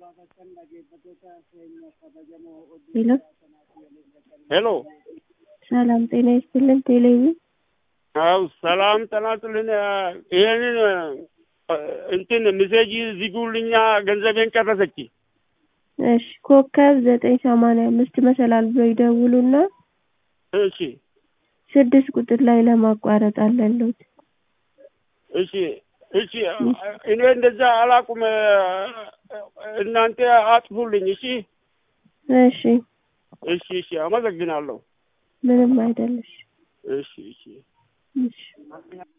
Hello. Hello. ሰላም ጤና ይስጥልን ቴሌቪ ሰላም ጤና ይስጥልን ይሄንን እንትን ሜሴጅ ዝጉልኛ ገንዘቤን ቀረሰች እሺ ኮከብ 985 መሰላል ብለው ይደውሉና እሺ 6 ቁጥር ላይ ለማቋረጥ አለሉት እሺ እኔ እንደዛ አላቁም እናንተ አጥፉልኝ እሺ አመሰግናለሁ ምንም አይደለሽ እሺ